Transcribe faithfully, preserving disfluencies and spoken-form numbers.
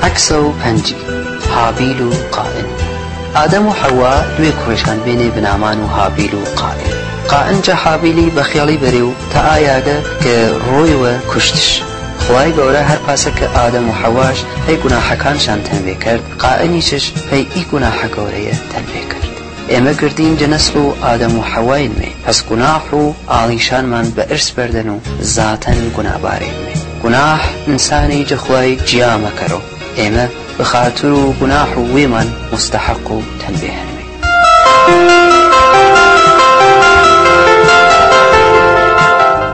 عكس و پنجی هابیل و قائن. آدم و حوا دوی کوێشان بێنێ بنامان و هابیل و قائن. قائن جا هابیلی بەخێڵی بەرێ و تا ئایاگە کە ڕۆیوە کوشتش. خوای گەورە هەر پاسە کە ئادەم و حەواش پێی گوناحەکانشان تەنبێ کرد، قائنیشش پێی ئی گوناحە گەورەیە تەنبێ کرد. ئێمە گردینجە نەسڵ و ئادەم و حەوایینمێ، پس گوناح و ئاڵیشانمان بە ئرس بەردەن و زاتەن گونابارێنمێ. گوناح ئینسانی جەخوای جیا مەکەرەوە، ئێمە بەخاتر و گوناح و وێمان مستحق و تەنبێ هەنمێ.